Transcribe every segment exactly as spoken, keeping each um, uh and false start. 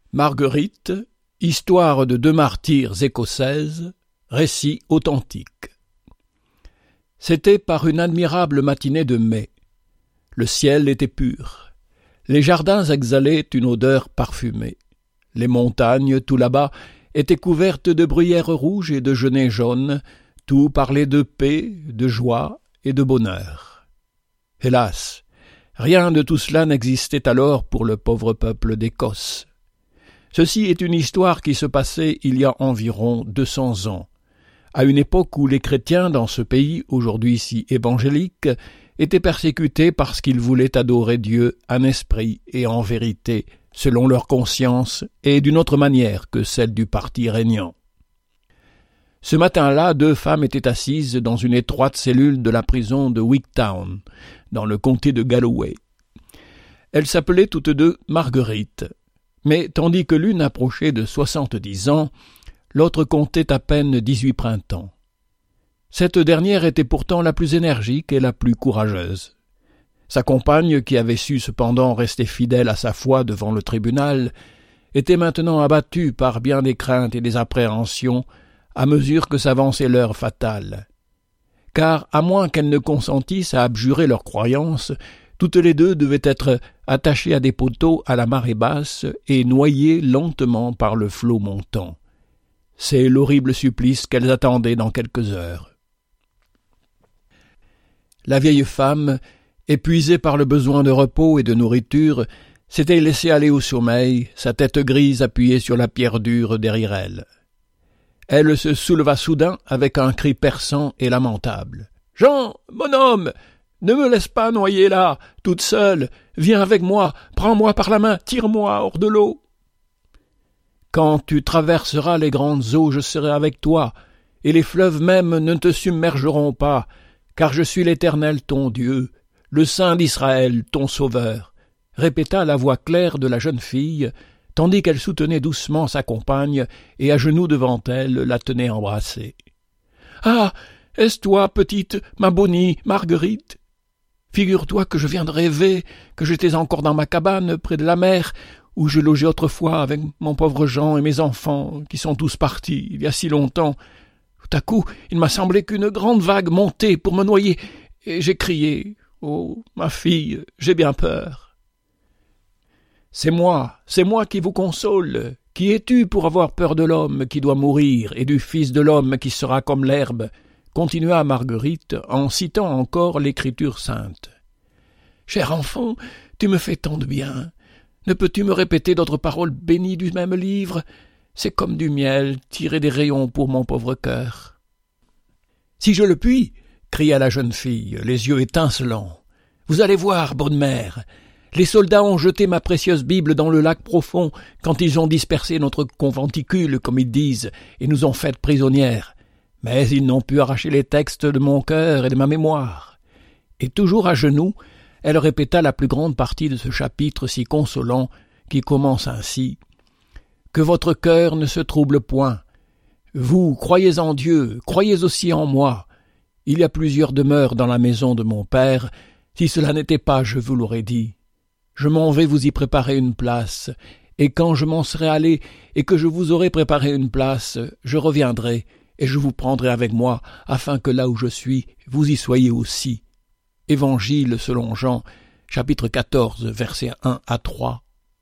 Marguerite, histoire de deux martyrs écossaises, récit authentique. C'était par une admirable matinée de mai. Le ciel était pur. Les jardins exhalaient une odeur parfumée. Les montagnes, tout là-bas, étaient couvertes de bruyères rouges et de genêts jaunes, tout parlait de paix, de joie et de bonheur. Hélas, rien de tout cela n'existait alors pour le pauvre peuple d'Écosse. Ceci est une histoire qui se passait il y a environ deux cents ans, à une époque où les chrétiens dans ce pays, aujourd'hui si évangélique, étaient persécutés parce qu'ils voulaient adorer Dieu en esprit et en vérité, selon leur conscience et d'une autre manière que celle du parti régnant. Ce matin-là, deux femmes étaient assises dans une étroite cellule de la prison de Wigtown, dans le comté de Galloway. Elles s'appelaient toutes deux Marguerite, mais tandis que l'une approchait de soixante-dix ans, l'autre comptait à peine dix-huit printemps. Cette dernière était pourtant la plus énergique et la plus courageuse. Sa compagne, qui avait su cependant rester fidèle à sa foi devant le tribunal, était maintenant abattue par bien des craintes et des appréhensions à mesure que s'avançait l'heure fatale. Car, à moins qu'elles ne consentissent à abjurer leur croyance, toutes les deux devaient être attachées à des poteaux à la marée basse et noyées lentement par le flot montant. C'est l'horrible supplice qu'elles attendaient dans quelques heures. La vieille femme, épuisée par le besoin de repos et de nourriture, s'était laissée aller au sommeil, sa tête grise appuyée sur la pierre dure derrière elle. Elle se souleva soudain avec un cri perçant et lamentable. « Jean, mon homme, ne me laisse pas noyer là, toute seule. Viens avec moi, prends-moi par la main, tire-moi hors de l'eau. Quand tu traverseras les grandes eaux, je serai avec toi, et les fleuves même ne te submergeront pas, car je suis l'Éternel ton Dieu, le Saint d'Israël ton Sauveur, » répéta la voix claire de la jeune fille, tandis qu'elle soutenait doucement sa compagne et à genoux devant elle la tenait embrassée. « Ah, est-ce toi, petite, ma bonnie, Marguerite? Figure-toi que je viens de rêver, que j'étais encore dans ma cabane près de la mer, où je logeais autrefois avec mon pauvre Jean et mes enfants, qui sont tous partis il y a si longtemps. Tout à coup, il m'a semblé qu'une grande vague montait pour me noyer, et j'ai crié « Oh, ma fille, j'ai bien peur !» « C'est moi, c'est moi qui vous console. Qui es-tu pour avoir peur de l'homme qui doit mourir et du Fils de l'homme qui sera comme l'herbe ?» continua Marguerite en citant encore l'Écriture sainte. « Cher enfant, tu me fais tant de bien. Ne peux-tu me répéter d'autres paroles bénies du même livre? C'est comme du miel tiré des rayons pour mon pauvre cœur. »« Si je le puis, » cria la jeune fille, les yeux étincelants. « Vous allez voir, bonne mère. Les soldats ont jeté ma précieuse Bible dans le lac profond quand ils ont dispersé notre conventicule, comme ils disent, et nous ont faites prisonnières. Mais ils n'ont pu arracher les textes de mon cœur et de ma mémoire. » Et toujours à genoux, elle répéta la plus grande partie de ce chapitre si consolant qui commence ainsi. « Que votre cœur ne se trouble point. Vous croyez en Dieu, croyez aussi en moi. Il y a plusieurs demeures dans la maison de mon Père. Si cela n'était pas, je vous l'aurais dit. Je m'en vais vous y préparer une place, et quand je m'en serai allé et que je vous aurai préparé une place, je reviendrai, et je vous prendrai avec moi, afin que là où je suis, vous y soyez aussi. » Évangile selon Jean, chapitre quatorze, versets un à trois.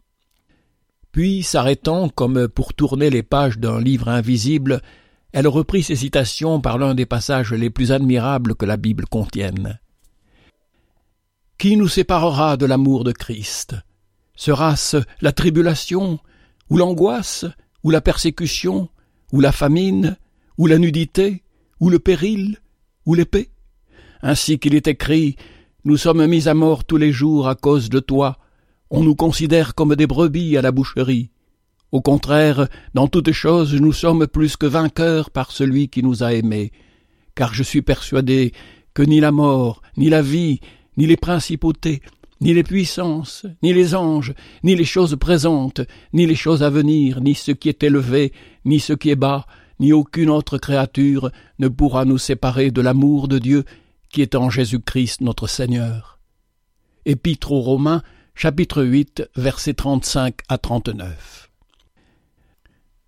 Puis, s'arrêtant comme pour tourner les pages d'un livre invisible, elle reprit ses citations par l'un des passages les plus admirables que la Bible contienne. « Qui nous séparera de l'amour de Christ? Sera-ce la tribulation, ou l'angoisse, ou la persécution, ou la famine, ou la nudité, ou le péril, ou l'épée? Ainsi qu'il est écrit, nous sommes mis à mort tous les jours à cause de toi. On nous considère comme des brebis à la boucherie. Au contraire, dans toutes choses, nous sommes plus que vainqueurs par celui qui nous a aimés. Car je suis persuadé que ni la mort, ni la vie, ni les principautés, ni les puissances, ni les anges, ni les choses présentes, ni les choses à venir, ni ce qui est élevé, ni ce qui est bas, ni aucune autre créature ne pourra nous séparer de l'amour de Dieu qui est en Jésus-Christ notre Seigneur. » Épître aux Romains, chapitre huit, versets trente-cinq à trente-neuf.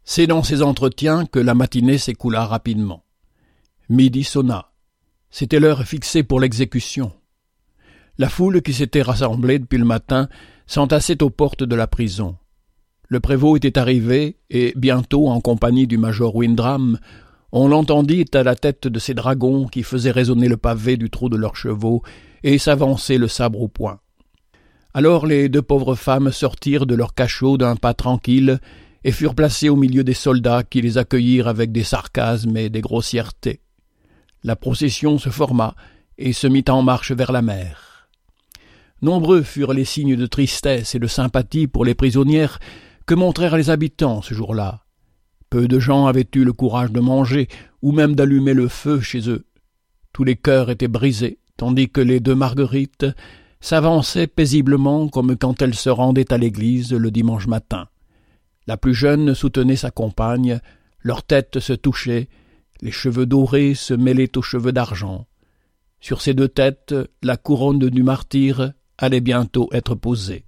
C'est dans ces entretiens que la matinée s'écoula rapidement. Midi sonna. C'était l'heure fixée pour l'exécution. La foule qui s'était rassemblée depuis le matin s'entassait aux portes de la prison. Le prévôt était arrivé, et bientôt, en compagnie du major Windram, on l'entendit à la tête de ces dragons qui faisaient résonner le pavé du trot de leurs chevaux et s'avancer le sabre au poing. Alors les deux pauvres femmes sortirent de leur cachot d'un pas tranquille et furent placées au milieu des soldats qui les accueillirent avec des sarcasmes et des grossièretés. La procession se forma et se mit en marche vers la mer. Nombreux furent les signes de tristesse et de sympathie pour les prisonnières que montrèrent les habitants ce jour-là. Peu de gens avaient eu le courage de manger ou même d'allumer le feu chez eux. Tous les cœurs étaient brisés, tandis que les deux Marguerites s'avançaient paisiblement comme quand elles se rendaient à l'église le dimanche matin. La plus jeune soutenait sa compagne, leurs têtes se touchaient, les cheveux dorés se mêlaient aux cheveux d'argent. Sur ces deux têtes, la couronne du martyre allait bientôt être posée.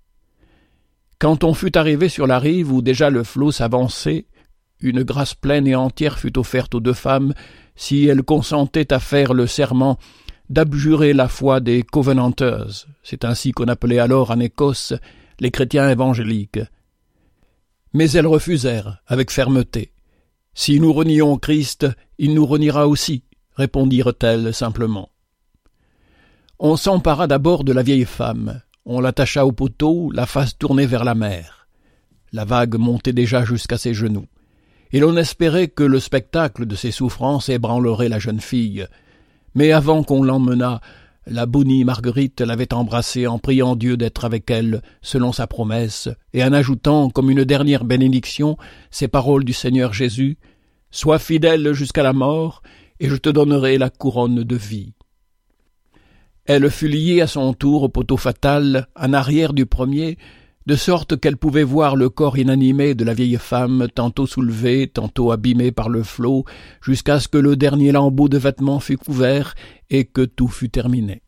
Quand on fut arrivé sur la rive où déjà le flot s'avançait, une grâce pleine et entière fut offerte aux deux femmes si elles consentaient à faire le serment d'abjurer la foi des Covenanters, c'est ainsi qu'on appelait alors en Écosse les chrétiens évangéliques. Mais elles refusèrent avec fermeté. « Si nous renions Christ, il nous reniera aussi », répondirent-elles simplement. On s'empara d'abord de la vieille femme. On l'attacha au poteau, la face tournée vers la mer. La vague montait déjà jusqu'à ses genoux, et l'on espérait que le spectacle de ses souffrances ébranlerait la jeune fille. Mais avant qu'on l'emmenât, la bonnie Marguerite l'avait embrassée en priant Dieu d'être avec elle, selon sa promesse, et en ajoutant, comme une dernière bénédiction, ces paroles du Seigneur Jésus, « Sois fidèle jusqu'à la mort, et je te donnerai la couronne de vie. » Elle fut liée à son tour au poteau fatal, en arrière du premier, de sorte qu'elle pouvait voir le corps inanimé de la vieille femme, tantôt soulevé, tantôt abîmé par le flot, jusqu'à ce que le dernier lambeau de vêtement fût couvert et que tout fût terminé.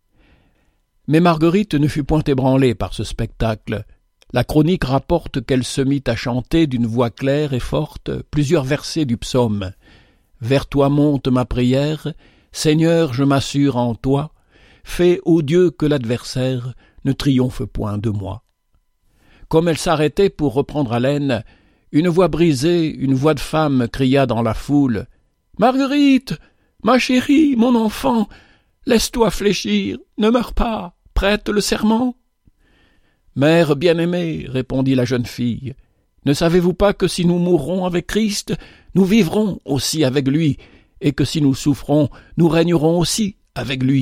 Mais Marguerite ne fut point ébranlée par ce spectacle. La chronique rapporte qu'elle se mit à chanter d'une voix claire et forte plusieurs versets du psaume. « Vers toi monte ma prière, Seigneur, je m'assure en toi, fais, ô Dieu, que l'adversaire ne triomphe point de moi. » Comme elle s'arrêtait pour reprendre haleine, une voix brisée, une voix de femme cria dans la foule « Marguerite, ma chérie, mon enfant, laisse-toi fléchir, ne meurs pas, prête le serment. » « Mère bien-aimée, répondit la jeune fille, ne savez-vous pas que si nous mourrons avec Christ, nous vivrons aussi avec lui, et que si nous souffrons, nous régnerons aussi avec lui. »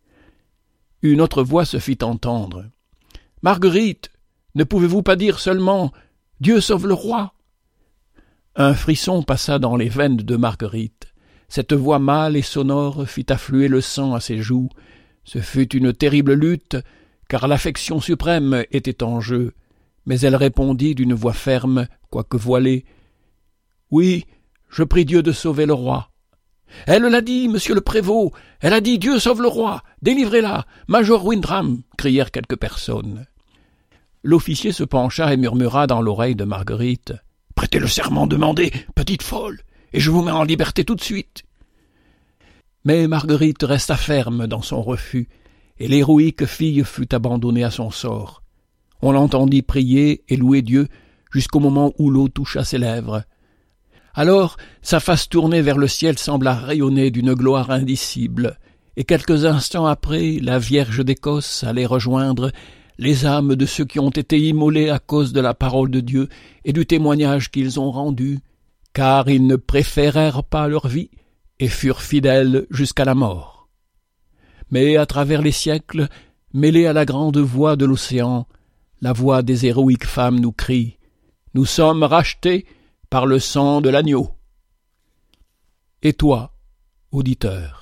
Une autre voix se fit entendre. « Marguerite, ne pouvez-vous pas dire seulement « Dieu sauve le roi » ?» Un frisson passa dans les veines de Marguerite. Cette voix mâle et sonore fit affluer le sang à ses joues. Ce fut une terrible lutte, car l'affection suprême était en jeu. Mais elle répondit d'une voix ferme, quoique voilée. « Oui, je prie Dieu de sauver le roi. »« Elle l'a dit, monsieur le prévôt, elle a dit Dieu sauve le roi, délivrez-la, Major Windram » crièrent quelques personnes. L'officier se pencha et murmura dans l'oreille de Marguerite. « Prêtez le serment demandé, petite folle, et je vous mets en liberté tout de suite. » Mais Marguerite resta ferme dans son refus, et l'héroïque fille fut abandonnée à son sort. On l'entendit prier et louer Dieu jusqu'au moment où l'eau toucha ses lèvres. Alors sa face tournée vers le ciel sembla rayonner d'une gloire indicible, et quelques instants après, la Vierge d'Écosse allait rejoindre les âmes de ceux qui ont été immolés à cause de la parole de Dieu et du témoignage qu'ils ont rendu, car ils ne préférèrent pas leur vie et furent fidèles jusqu'à la mort. Mais à travers les siècles, mêlée à la grande voix de l'océan, la voix des héroïques femmes nous crie « Nous sommes rachetés par le sang de l'agneau. » Et toi, auditeur,